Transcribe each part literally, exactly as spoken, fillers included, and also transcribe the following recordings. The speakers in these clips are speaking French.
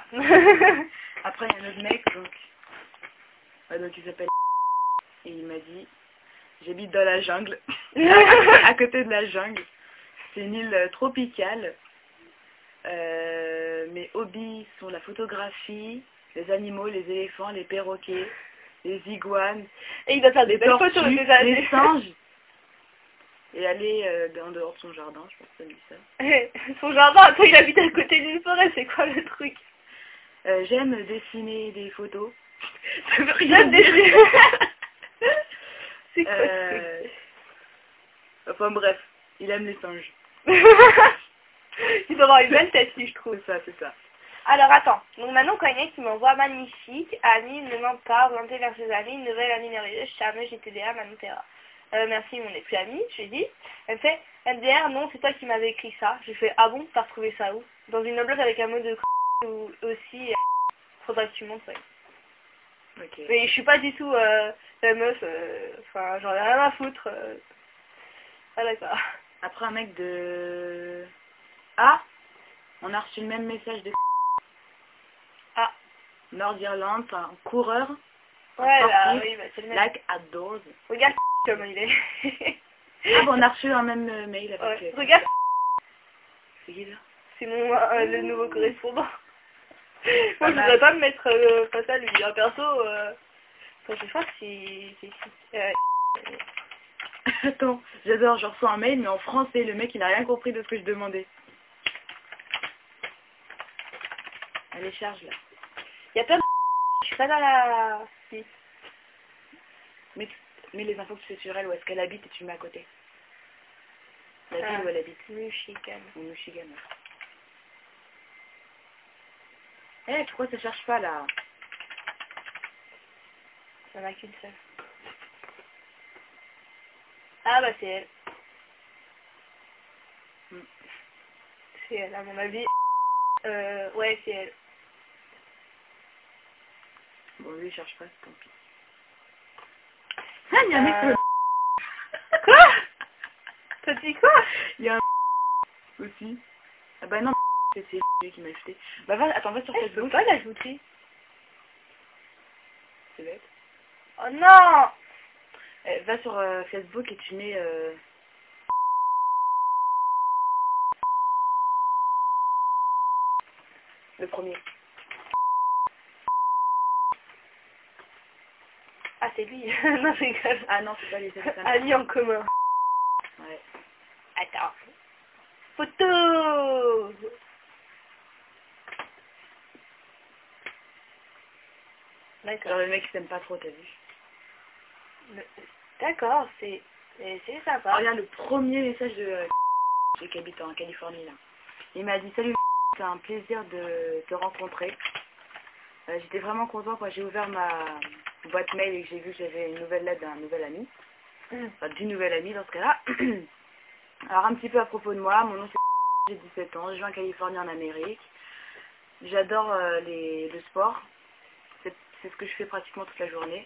Après, il y a un autre mec, donc, euh, donc il s'appelle et il m'a dit, j'habite dans la jungle, à côté de la jungle. C'est une île euh, tropicale. Euh, mes hobbies sont la photographie, les animaux, les éléphants, les perroquets, les iguanes, Et il doit faire des les belles tortues, photos des années. les singes. Et aller euh, en dehors de son jardin, je pense que ça dit ça. Son jardin, attends, il habite à côté d'une forêt, c'est quoi le truc? Euh, J'aime dessiner des photos. Ça veut J'aime rien dessiner. dire. C'est quoi euh... Enfin bref, il aime les singes. Il doit avoir une belle tête, si je trouve. C'est ça, c'est ça. Alors attends, donc maintenant quand il y en a qui m'envoie magnifique, Annie ne ment pas, orienté vers ses amis, une nouvelle amie merveilleuse, charmeuse, G T D A, Manon Terra. Euh, merci, on n'est plus amis, je lui ai dit. Elle me fait, M D R, non, c'est toi qui m'avais écrit ça. J'ai fait, ah bon, t'as retrouvé ça où? Dans une blog avec un mot de c*** ou aussi, euh, faudra que tu montres, ouais. Ok. Mais je suis pas du tout euh, la meuf, euh, enfin, j'en ai rien à foutre. Euh... Ah d'accord. Après un mec de... Ah, on a reçu le même message de... Ah. Nord-Irlande, c'est un coureur. Un Ouais, bah sportif, oui, bah c'est le même. like outdoors. Regarde comment il est. Ah bon, on a reçu un même euh, mail avec... Ouais. euh, Regarde, C'est qui, là? c'est mon euh, le nouveau correspondant. Moi, je mal. voudrais pas me mettre euh, face à lui. Hein. Perso, euh... enfin, je sais pas si c'est qui. Euh... Attends, j'adore, je reçois un mail, mais en français, le mec, il n'a rien compris de ce que je demandais. Allez, charge, là. Il y a plein de... Je suis pas dans la... Si. Mets, mets les infos que tu fais sur elle, où est-ce qu'elle habite, et tu mets à côté. La ville Ah, où elle habite. Michigan. Au Michigan. Eh, pourquoi ça cherche pas, là? Il y en a qu'une seule. Ah bah c'est elle. Hmm. C'est elle, à mon avis. Euh, ouais, c'est elle. Bon, lui, il cherche pas, tant pis. Ah, il y a un mec Euh... sur- Quoi? T'as dit quoi? Il y a un aussi. Ah bah non, c'est c'est lui qui m'a ajouté. Bah va, attends, va sur Eh, je peux Facebook. pas l'ajouter. C'est bête. Oh non! Eh, va sur euh, Facebook et tu mets... Euh... le premier. Ah, c'est lui. Non, c'est grave. Ah non, c'est pas les c'est pas Amis en commun. Ouais. Attends. Photo! D'accord. Genre le mec qui t'aime pas trop, t'as vu? Le- D'accord, c'est c'est c'est sympa. Oh, regarde le premier message de euh, celui qui habite en Californie là. Il m'a dit salut, c'est un plaisir de te rencontrer. Euh, J'étais vraiment content quand j'ai ouvert ma boîte mail et que j'ai vu que j'avais une nouvelle lettre d'un nouvel ami. Mm. Enfin d'une nouvelle amie dans ce cas-là. Alors un petit peu à propos de moi, mon nom c'est j'ai dix-sept ans, je vis en Californie en Amérique. J'adore euh, les le sport. C'est c'est ce que je fais pratiquement toute la journée.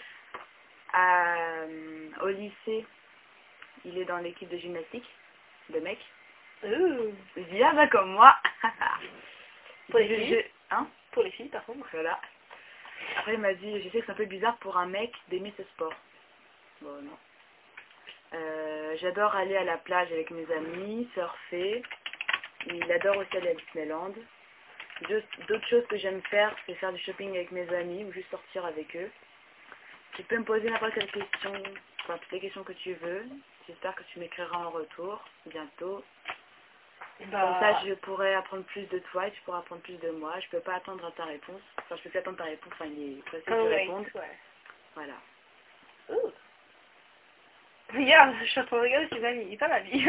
Euh, au lycée, il est dans l'équipe de gymnastique, de mecs. Ouh. Je dis, ah bah comme moi. Pour les Je- filles je- Hein? Pour les filles, par contre. Voilà. Après, il m'a dit, je sais que c'est un peu bizarre pour un mec d'aimer ce sport. Bon, non. Euh, J'adore aller à la plage avec mes amis, surfer. Il adore aussi aller à Disneyland. Juste- D'autres choses que j'aime faire, c'est faire du shopping avec mes amis ou juste sortir avec eux. Tu peux me poser n'importe quelle question, enfin toutes les questions que tu veux. J'espère que tu m'écriras en retour bientôt. Bah... Comme ça, je pourrais apprendre plus de toi et tu pourras apprendre plus de moi. Je peux pas attendre à ta réponse. Enfin, je peux plus attendre ta réponse. Enfin, il est pressé que Oh, tu ouais, répondes. ouais. Voilà. Ouh. Regarde, je suis en train de regarder ses amis. Il est pas mal, lui.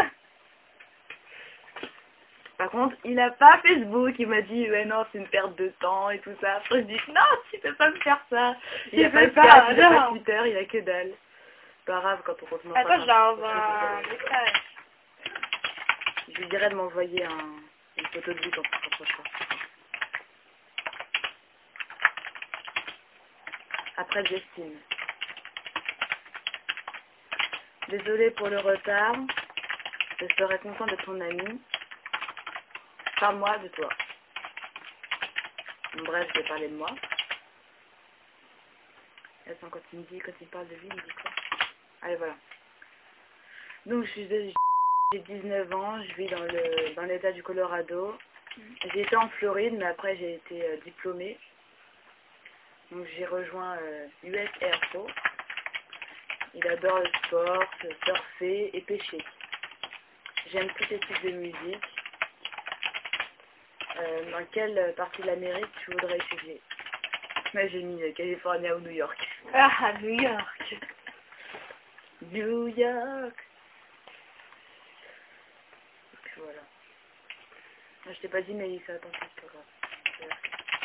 Par contre, il a pas Facebook. Il m'a dit, ouais, non, c'est une perte de temps et tout ça. Après, je dis, non, tu peux pas me faire ça. Il Tu a pas peux de pas, Snap, il a pas non. de Twitter, il a que dalle. Pas grave quand on commence Attends, je à... leur envoie un message. Je lui dirais de m'envoyer un... une photo de lui quand on se rapprochera. Après, Justine. Désolée pour le retard. Je serais content de ton ami. Parle-moi de toi. Bref, je vais parler de moi. Attends, quand il me dit, quand il parle de vie, il me dit quoi? Allez, voilà. Donc, je suis de... j'ai dix-neuf ans, je vis dans le dans l'état du Colorado. J'ai été en Floride, mais après j'ai été euh, diplômée. Donc j'ai rejoint euh, U S Air Force. Il adore le sport, surfer et pêcher. J'aime tous les types de musique. Euh, dans quelle partie de l'Amérique tu voudrais étudier? Moi j'ai mis euh, Californie ou New York. Ah, New York. New York. Donc voilà. Ah, je t'ai pas dit Mélissa, attention, c'est pas grave.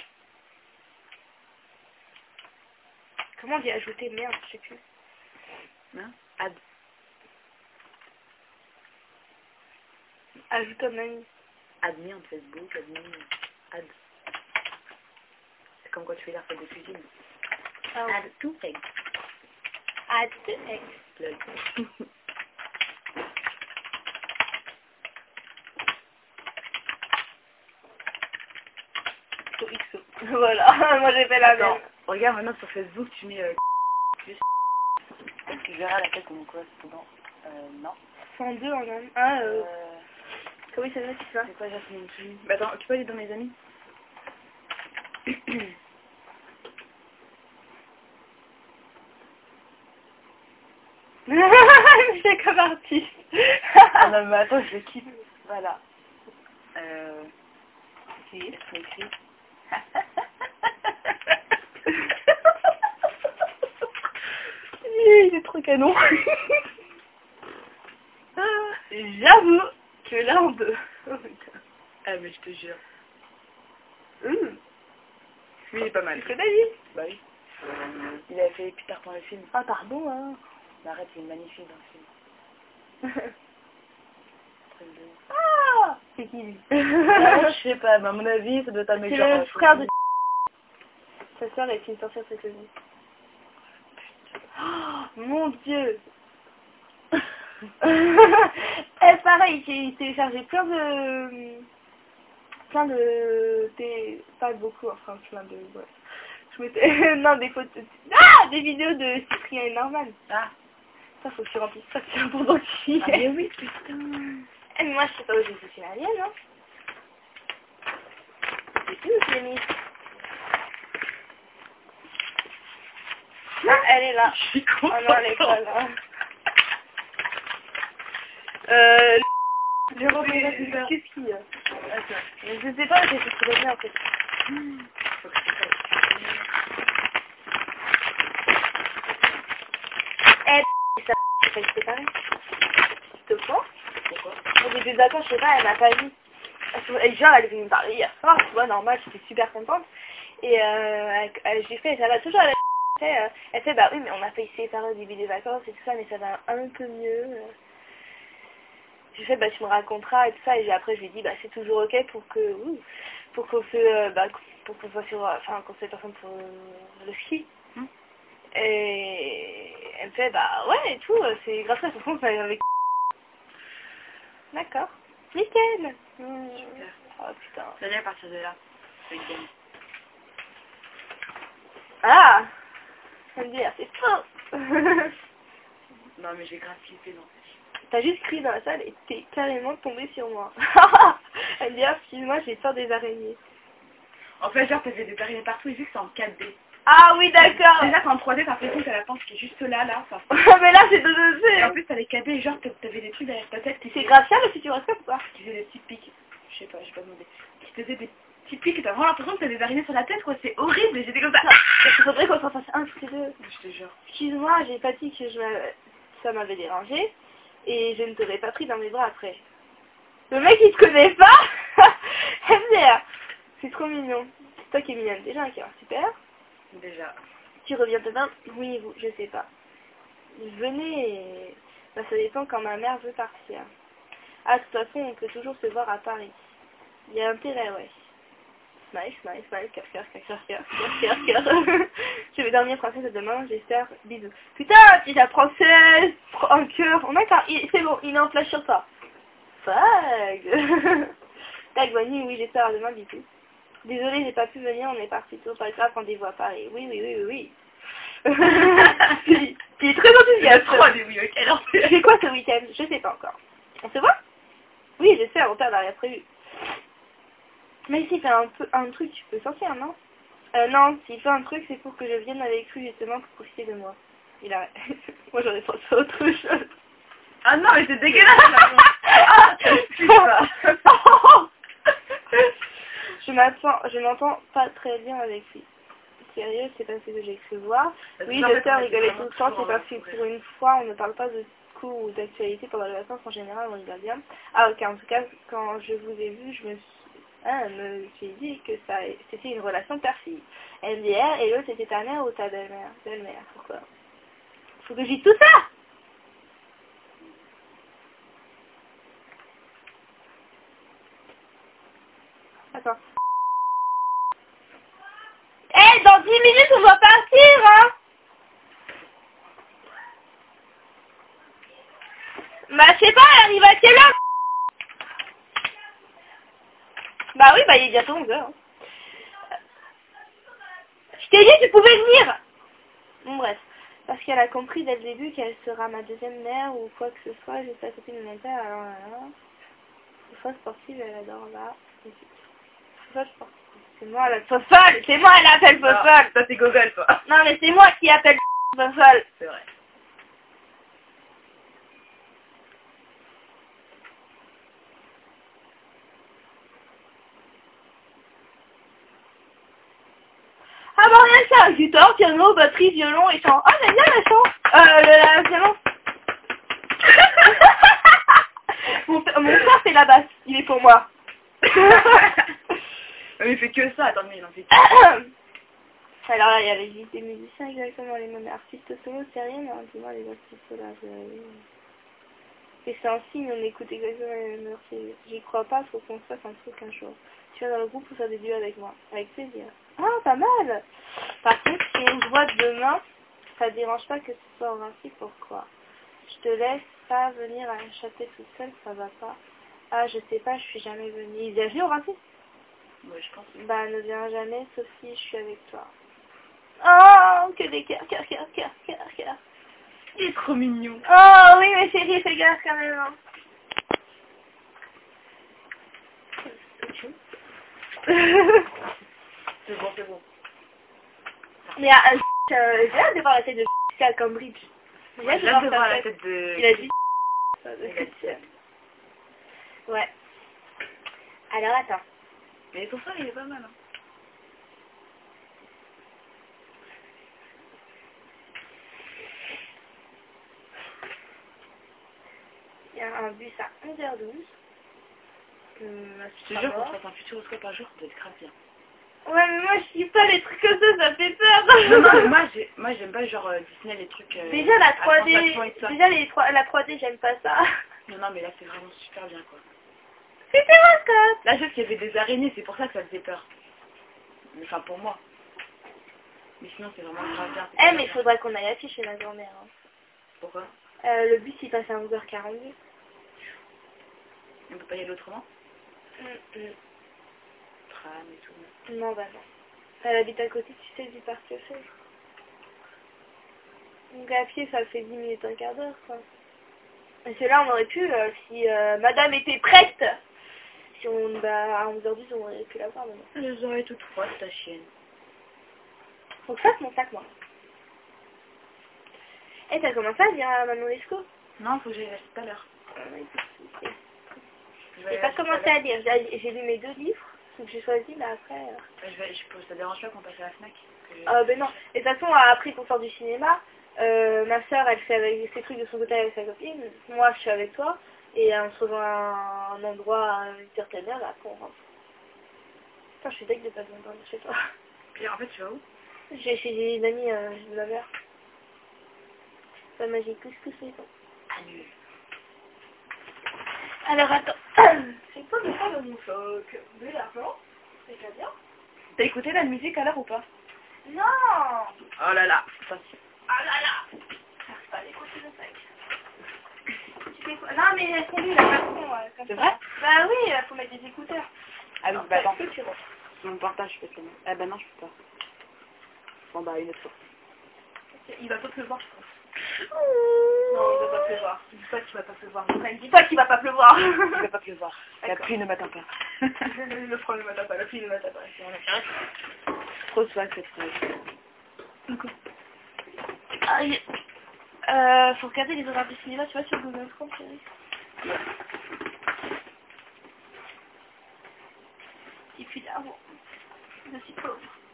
Comment on dit ajouter? Merde, je sais plus. Hein? Add. Ajoute un ami. Admis en Facebook, admis, add. C'est comme quand tu fais la recette de cuisine. Ah, oui. Add to egg. Add to egg. Plug. X O. Voilà, moi j'ai fait la Attends, même. regarde maintenant sur Facebook, tu mets euh, plus. Est-ce que je verrai laquelle comme correspondant? Euh, non. cent deux en un. Ah, euh. Euh, Comment il s'appelle ça? c'est quoi Jasmine? Bah attends, tu peux aller dans mes amis? C'est comme artiste. Ah non mais attends, je quitte. Voilà. Euh... Si. C'est écrit. Il est trop canon. J'avoue que l'Inde. Oh putain. Ah mais je te jure. Mmh. Lui il est pas mal. Tu connais lui? Bah oui. Il avait fait Peter Pan le film. Ah pardon hein. Mais arrête, il est magnifique dans le film. Truc de ouf. Ah. C'est qui lui? Ah, je sais pas, mais à mon avis, ça doit être un mec C'est genre... le frère de... Sa soeur est une sorcière cette année. Oh, mon dieu. Eh, pareil, j'ai téléchargé plein de... Plein de... Des... Pas beaucoup, enfin plein de... Ouais. Je mettais... non, des photos... Ah. Des vidéos de Cyprien et Norman. Ah. Ça, faut que tu remplisses ça, c'est important aussi. Ah mais oui, putain. Eh, mais moi, je sais pas où j'ai foutu la mienne, hein. C'est qui où je l'ai mis? Ah, elle est là. Je suis Oh contente. non, elle est pas là. Euh... J'ai repris la super. Qu'est-ce qu'il y a? Attends. Mais je sais pas, j'ai fait tout le bien, en fait. Faut que je fasse. Eh, ça... Ça se séparer. Tu te prends? Pourquoi? Au début des vacances, je sais pas, elle m'a pas vu. Et genre, elle est venue me parler hier soir, tu vois, normal, j'étais super contente. Et euh, elle, elle, j'ai fait, ça va toujours, elle fait, euh, elle fait, bah oui, mais on a fait se séparer au début des vacances et tout ça, mais ça va un peu mieux. J'ai fait, bah tu me raconteras et tout ça, et j'ai, après je lui ai dit, bah c'est toujours ok pour que, ouh, pour qu'on se, euh, bah, pour qu'on soit sur, enfin, qu'on soit personne pour euh, le ski. Hum. Et elle me fait, bah ouais, et tout, c'est grâce à son compte avec... D'accord. Nickel. Mmh. Super. Oh putain. Ça vient à partir de là. C'est une gamme. Ah, ça me dit, c'est faux. Non mais j'ai grave flippé dans cette. T'as juste crié dans la salle et t'es carrément tombé sur moi. Elle me dit, ah, excuse-moi, j'ai peur des araignées. En fait, genre, t'avais des araignées partout et vu que c'est en quatre D. Ah oui, d'accord. Déjà, quand en trois D, t'as l'impression que t'as la pince qui est juste là, là. Enfin, Mais là, c'est deux et en deux. plus, t'as les quatre D et genre, t'avais des trucs derrière ta tête qui C'est faisaient- grave ça le futuroscope ou pas? qui faisaient des petits pics. Je sais pas, j'ai pas demandé. Qui faisaient des petits pics et t'as vraiment l'impression que t'as des araignées sur la tête, quoi. C'est horrible et j'étais comme ça. Il faudrait qu'on s'en fasse un tous les deux. Je te jure. Excuse-moi, j'ai pas dit que je m'a- ça m'avait dérangé et je ne t'aurais pas pris dans mes bras après. Le mec il te connaît pas. M D R. C'est trop mignon. C'est toi qui es mignonne déjà, qui est super. Déjà. Tu reviens demain? Oui, vous, je sais pas. Venez et... Bah, ça dépend quand ma mère veut partir. Ah, de toute façon, on peut toujours se voir à Paris. Il y a intérêt, ouais. Smile, smile, smile, cœur, cœur, cœur, cœur, cœur, cœur, cœur. Je vais dormir française demain, j'espère. Bisous. Putain, si la française, un cœur. On a qu'un... C'est bon, il est en flash sur toi. Fuck. Tac, bonne nuit, oui, j'espère à demain, bisous. Désolée, j'ai pas pu venir, on est parti tôt, pas grave, rendez-vous à Paris. Oui, oui, oui, oui, oui. Il est très enthousiaste. trois des oui, ok, alors. Tu fais quoi ce week-end? Je sais pas encore. On se voit? Oui, je sais, mon père n'a rien prévu. Mais s'il fait un, peu, un truc, tu peux sortir, non? Euh, non, s'il fait un truc, c'est pour que je vienne avec lui, justement, pour profiter de moi. Il a... Moi, j'aurais pensé à autre chose. Ah non, mais c'est dégueulasse. Ah, ça suffit pas. Je m'attends, je m'entends pas très bien avec lui. Sérieux, c'est parce que j'ai cru voir. Oui, je sais, on rigolait tout le temps, c'est parce que pour une fois, on ne parle pas de cours ou d'actualité pendant les vacances, en général, on rigole bien. Ah ok, en tout cas, quand je vous ai vu, je me suis, ah, me suis dit que ça, c'était une relation père-fille. M D R, et l'autre, c'était ta mère ou ta belle-mère? Belle-mère, pourquoi? Faut que je dise tout ça! Attends. Eh, hey, dans dix minutes, on doit partir, hein! Bah, je sais pas, elle arrive à quelle heure? Bah oui, bah il est bientôt onze heures. Hein. Je t'ai dit, tu pouvais venir! Bon, bref. Parce qu'elle a compris dès le début qu'elle sera ma deuxième mère ou quoi que ce soit, juste à côté de mon père, alors là, là. Fois sportive, elle adore là. Fois sportive. C'est moi la fofolle! C'est moi, elle appelle fofolle! Ça c'est Google, toi. Non, mais c'est moi qui appelle fofolle! C'est vrai. Ah bah rien que ça, guitare, piano, batterie, violon et chant. Ah j'aime bien le chant. Euh, le, le violon. mon, mon frère fait la basse, il est pour moi. Mais il fait que ça, attends, mais il en fait que alors là, il y a les listes des musiciens exactement, les noms artistes solo, c'est rien, mais dis-moi les artistes solo, là, je... Et c'est un signe, on écoute exactement les mêmes artistes. J'y crois pas, faut qu'on se fasse un truc un jour. Tu viens dans le groupe pour faire des duos avec moi. Avec plaisir. Ah, pas mal. Par contre, si on se voit demain, ça te dérange pas que ce soit au Vinci, pourquoi? Je te laisse pas venir à un château toute seule, ça va pas. Ah, je sais pas, je suis jamais venue. Il est venu au Vinci? Ouais, je pense. Bah, ne viens jamais, sauf si je suis avec toi. Oh, que des cœurs, cœurs, cœurs, cœurs, cœurs, cœurs. Il est trop mignon. Oh, oui, mais chérie, fais gaffe quand même. Hein. C'est bon, c'est bon. Mais euh, euh, j'ai hâte de voir la tête de à Cambridge. J'ai Ouais, hâte j'ai de hâte de voir voir sa la tête. tête de... Il a dit. Il a dit. Ouais. Alors attends. Mais son frère, il est pas mal, hein. Il y a un bus à onze heures douze. Hum, Je te jure qu'on se fasse un futuroscope un jour, ça doit être grave bien. Ouais, mais moi je kiffe pas les trucs comme ça, ça fait peur. Non, non, mais moi, j'ai, moi j'aime pas genre euh, Disney, les trucs... Euh, déjà la à trois D, sensation et tout ça. déjà les trois, la trois D j'aime pas ça. Non, non, mais là c'est vraiment super bien, quoi. Futuroscope. Là, juste qu'il y avait des araignées, c'est pour ça que ça faisait peur. Enfin, pour moi. Mais sinon, c'est vraiment grave bien. Eh, mais il faudrait qu'on aille afficher la grand-mère. Hein. Pourquoi? Euh, le bus il passe à onze heures quarante-deux. On peut pas y aller autrement? Mm -hmm. Tram et tout. Non, bah non. Elle habite à côté, tu sais, du parc Eiffel. Donc à pied, ça fait dix minutes, un quart d'heure, quoi. Et c'est là, on aurait pu, euh, si euh, madame était prête. Si on, bah, à onze heures dix, on aurait pu la voir, maintenant. Les oreilles toutes froides, ta chienne. Faut que je fasse mon sac, moi. Eh, hey, t'as commencé à dire à Manon Lescaut? Non, faut que j'aille acheter tout à l'heure. J'ai pas commencé à lire. J'ai lu mes deux livres. Donc j'ai choisi, là après... Euh... Je vais, je peux, ça dérange pas qu'on passe à la FNAC? Ah euh, ben non. Et de toute façon, après qu'on sort du cinéma, euh, ma soeur, elle fait avec ses trucs de son côté avec sa copine. Moi, je suis avec toi. Et on se rejoint à un endroit à une certaine heure, là, après on rentre. Putain, je suis deg de pas venir chez toi. Puis en fait, tu vas où? Je vais chez des amis euh, de ma mère. Pas magique, couscous mais bon. Annule. Alors attends. C'est quoi de faire de mon choc? De l'argent? C'est déjà bien. T'as écouté la musique à l'heure ou pas? Non. Oh là là, facile. Ah là là. J'arrive pas à l'écouter le sac. Tu fais quoi? Non mais c'est lui la façon. Euh, c'est vrai? Bah oui, il faut mettre des écouteurs. Ah oui, bah attends. Que tu rentres. On partage peut-être. Ah bah non, je peux pas. Bon bah une autre fois. Il va pas pleuvoir, je pense. Non, il va pas pleuvoir. Dis pas qu'il va pas pleuvoir. Dis pas qu'il va pas pleuvoir. Il va pas pleuvoir. La pluie ne m'atteint pas. Le froid ne m'atteint pas, la pluie ne m'atteint pas. C'est on a Trop swag cette phrase. Aïe. Euh, faut regarder les horaires du cinéma, tu vois, sur Google Chrome, chérie. Et puis là, bon, je suis pauvre.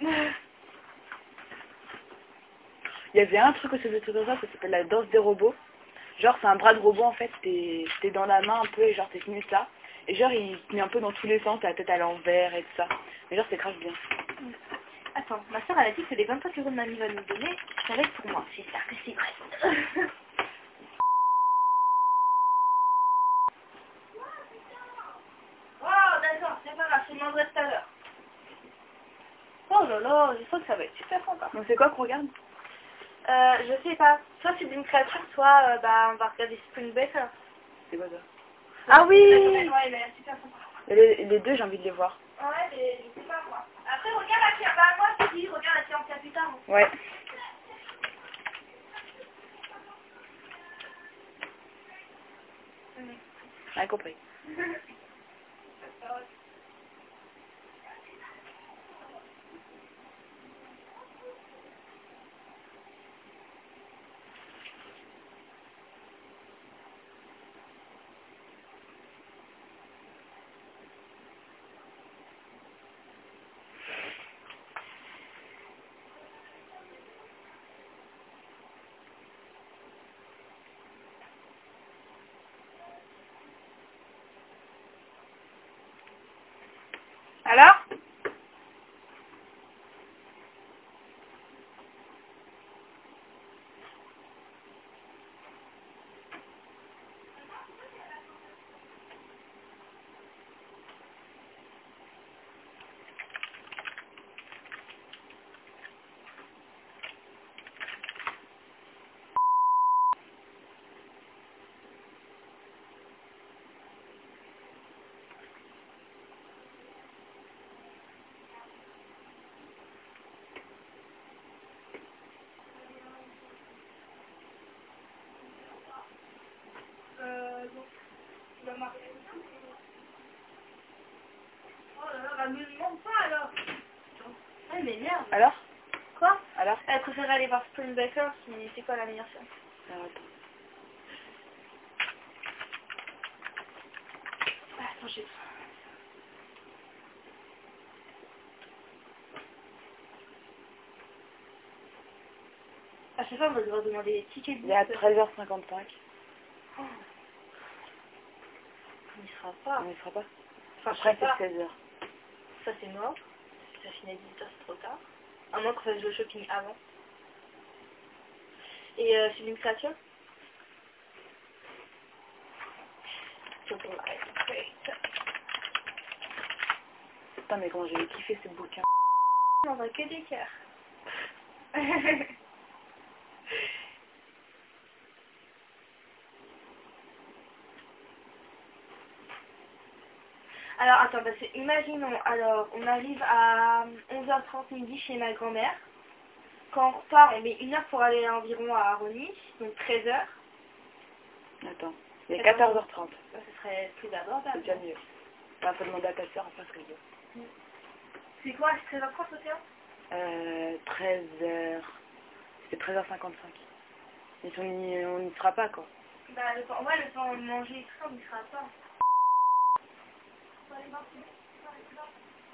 Il y avait un truc au C V T ça, ça s'appelle la danse des robots. Genre c'est un bras de robot en fait, t'es t'es dans la main un peu et genre t'es tenu ça. Et genre il te met un peu dans tous les sens, t'as la tête à l'envers et tout ça. Mais genre c'est grave bien. Attends, ma soeur elle a dit que les vingt-cinq euros de mamie va nous donner, ça va être pour moi. J'espère que c'est vrai. Oh d'accord, c'est pas grave, je demanderai tout à l'heure. Oh là là, je sens que ça va être super sympa. Donc c'est quoi qu'on regarde? Euh, je sais pas. Soit c'est d'une créature, soit euh, bah on va regarder Spring Baker. C'est quoi ça? Ah oui. Ouais, il a l'air super sympa. Les, les deux j'ai envie de les voir. Ouais, mais je sais pas moi. Après regarde la séance. Bah moi je te dis, regarde la séance plus tard. Ouais. Mmh. Ouais, compris. Alors? Euh, donc, tu vas marquer. Oh là là, bah me demande pas alors. Ouais, mais merde. Alors? Quoi? Alors? Elle préférait aller voir Spring Baker, si c'est quoi la meilleure séance? Alors, attends. Ah, attends, j'ai... À chaque fois, on va devoir demander les tickets. Il est à treize heures cinquante-cinq. Oh. On n'y sera pas. On y sera pas. Enfin, Après je sais pas. c'est seize heures. Ça, c'est mort. Si ça finit à dix-huit heures, c'est trop tard. À moins qu'on fasse le shopping avant. Et euh, c'est une créature. Putain mais comment j'ai kiffé ce bouquin. On voit que des cœurs. Alors, attends, parce que imaginons, alors, on arrive à onze heures trente midi chez ma grand-mère. Quand on repart, on met une heure pour aller environ à Aronis, donc treize heures. Attends. Il est quatorze heures trente. Ça, ce serait plus abordable. C'est déjà mieux. Enfin, faut demander à ta soeur, enfin ce que je veux. C'est quoi, c'est treize heures trente au séance? Euh, treize heures. C'est treize heures cinquante-cinq. Mais on n'y on n'y sera pas quoi. Bah, le temps, ouais, le temps de manger et tout ça, on n'y sera pas. Faut aller voir, c'est bon.